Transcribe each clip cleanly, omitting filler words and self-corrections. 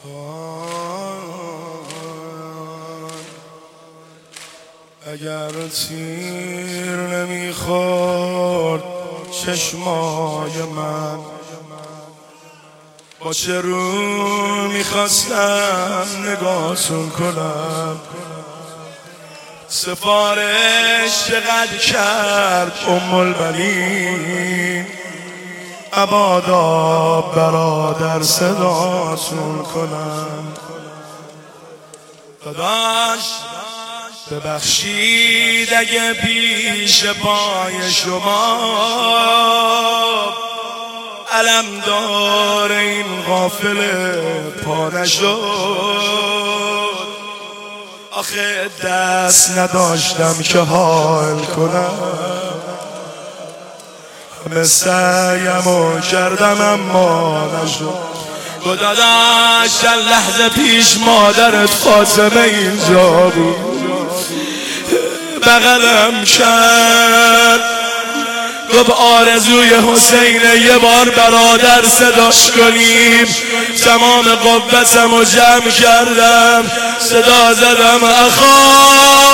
اگر تیر نمیخورد چشمای من، با چه رو میخواستم نگاهتون کنم. سفارش چقدر کرد البنین، ابادا برادر صداتون کنم. داداش ببخشید اگه پیش پای شما علمدار این قافله پا نشد. آخه دست نداشتم که حال کنم، همه سعیمو کردم اما نشد. داداش چند لحظه پیش مادرت فاطمه اینجا بود، بغلم کرد، گفت آرزوی حسینه یه بار برادر صداش کنیم. تمام قوتم رو جمع کردم، صدا زدم اخا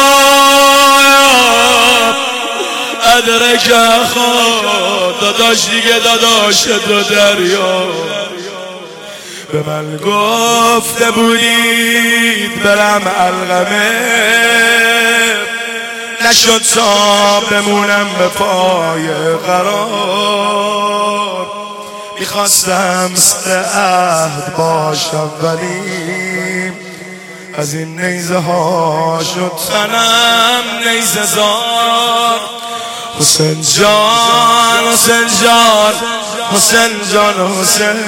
ادرک اخا. داداش دیگه داداش دو دریا به من گفته بودید برم علقمه، نشد تا بمونم به پای قرار. میخواستم سر عهد باشم ولی از این نیزه ها شد تنم نیزه زار. حسین جان حسین جان حسین جان حسین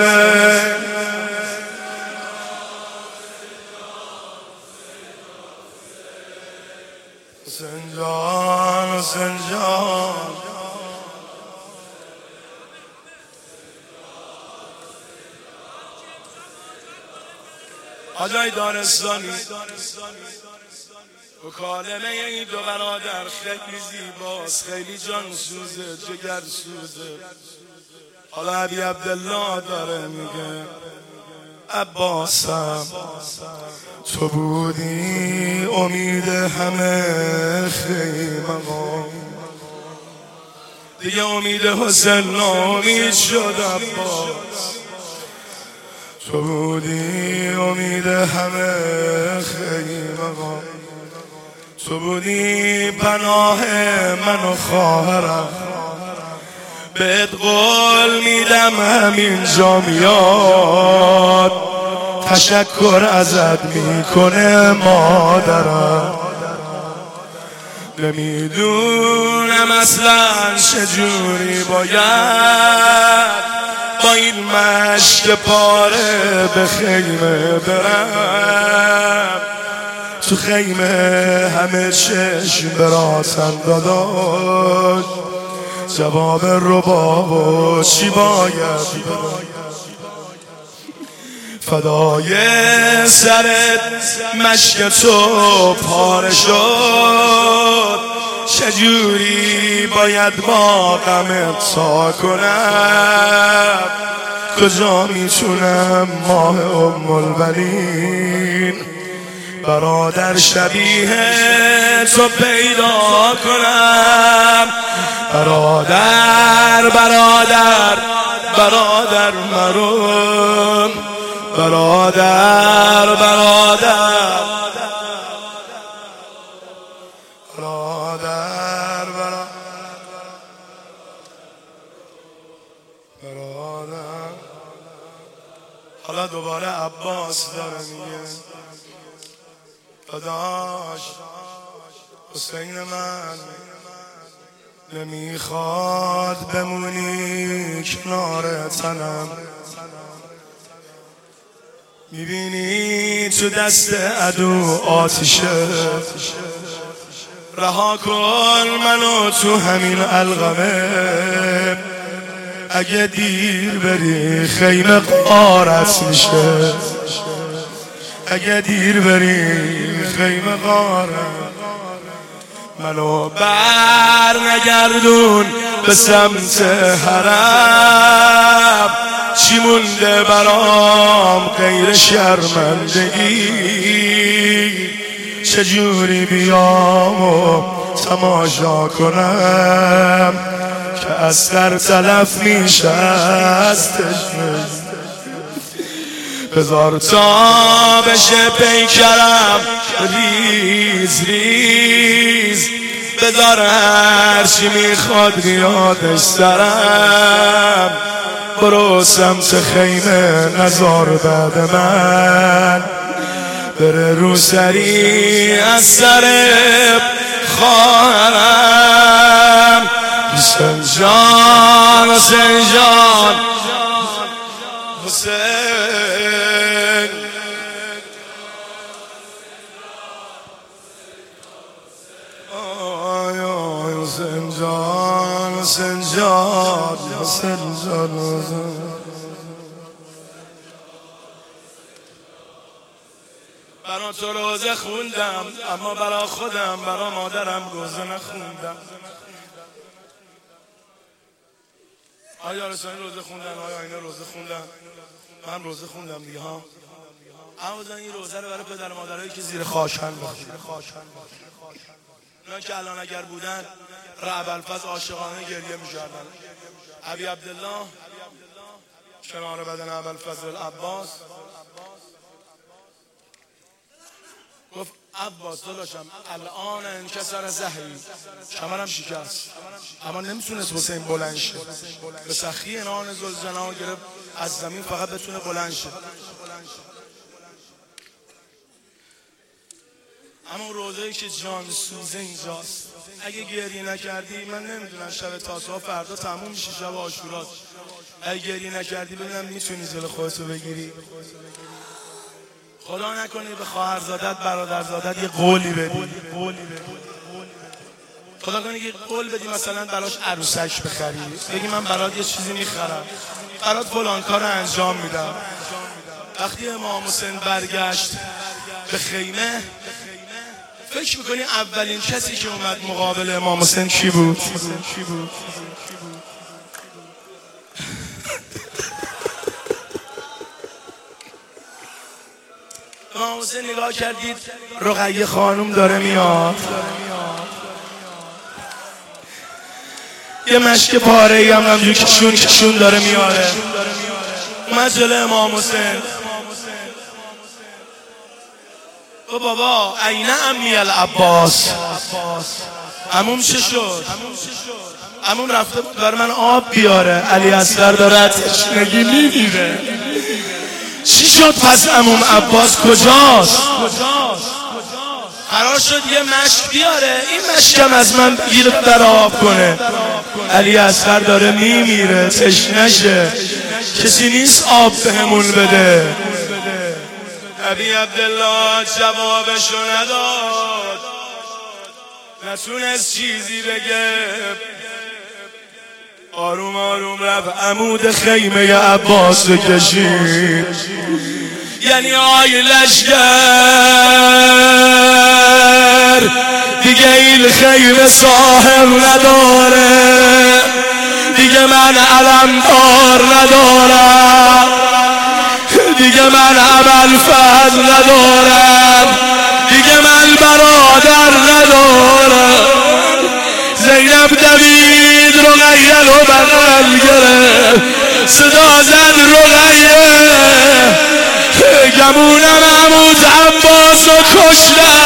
حسین جان حسین جان. حاجای دارستانی مکالمه این دو برادر خیلی زیباست، خیلی جان سوزه، جگر سوزه. حالا ابی عبدالله داره میگه عباسم تو بودی امید همه خیمه، دیگه امید حسین ناامید شد. عباس تو بودی امید همه خیمه، تو بودی پناه من و خواهرم. بهت قول میدم همینجا میاد تشکر ازت میکنه مادرم. نمیدونم اصلا چجوری باید با این مشک پاره به خیمه برم. تو خیمه همه چشم براتم داداش، جواب رباب و چی باید فدای سرت مشک تو پاره شد. چجوری باید با غمت تا کنم، کجا میتونم ماه البنین برادر شبیه تو پیدا کنم. برادر برادر برادر مرون، برادر برادر برادر برادر. حالا دوباره عباس داره میگه داداش حسین من نمیخواد بمونی کنار تنم. میبینی تو دست عدو آتیشه، رها کن منو تو همین علقمه. اگه دیر بری خیمه غارت میشه، اگه دیر بری خیمه غارت. منو بر نگردون به سمت حرم، چی مونده برام غیر غیر شرمندگی چجوری بیام و تماشا کنم که از سر تلف میشه از تشنه. بذار تا بشه پیکرم ریز ریز، بذار هرچی میخواد یادش سرم. برو سمت خیمه نزار بعد من بره رو سری از سر خواهرم. حسین جان حسین جان حسین حسین جان حسین جان حسین جان. برا تو روزه خوندم اما برا خودم برا مادرم روزه نخوندم. آیا رسانی روزه خوندن؟ آیا اینا روزه خوندن؟ من روزه خوندم دیگه ها. اما این روزه رو برای پدر مادرایی که زیر خاشن بخونن. اونا که الان اگر بودن رعب الفضل عاشقانه گریه می‌کردن. ابی عبدالله شمار بدن ابوالفضل العباس گفت عباس داداشم الان انکسر زهری، کمرم شکست، اما نمیتونست حسین بلند شه. به سخی انان ذوالجلال گرفت از زمین فقط بتونه بلند شه. اما روزایی که جان سوزه اینجاست. اگه گریه نکردی من نمیدونم شب تاسوعا فردا تموم میشه، شب عاشوراست. اگه گریه نکردی ببینم میتونی جلو خودتو بگیری. خدا نکنه به خواهرزادت برادرزادت یه قولی بدی. خدا کنه یه قول بدی مثلا براش عروسک بخری، بگی من برات یه چیزی میخرم، برات فلان کار انجام میدم. وقتی امام حسین برگشت به خیمه فکر میکنی اولین کسی که اومد مقابل امام حسین کی بود؟ امام حسین نگاه کردید رقیه خانوم داره میاد، یه مشک پاره‌ای هم همجور کشون داره میاره. اومد جلو امام حسین و بابا عین امی العباس، عموم چه شد؟ عموم رفته بود برای من آب بیاره، علی اصغر داره تشنگی میمیره. چی شد پس عموم عباس کجاست؟ قرار شد یه مشک بیاره، این مشکم از من بگیره در آب کنه. علی اصغر داره میمیره، تشنشه، کسی نیست آب بهمون بده. ابی عبدالله جوابشو نداد، نتونست چیزی بگه. آروم آروم رفت عمود خیمه عباس رو کشید. یعنی آی لشگر دیگه این خیمه صاحب نداره، دیگه من علمدار ندارم، دیگه من ابوالفضل ندارم، دیگه من برادر ندارم. زینب دوید رقیه رو بغل گرفت، صدا زد رقیه، گمونم عمود عباس رو کشتن.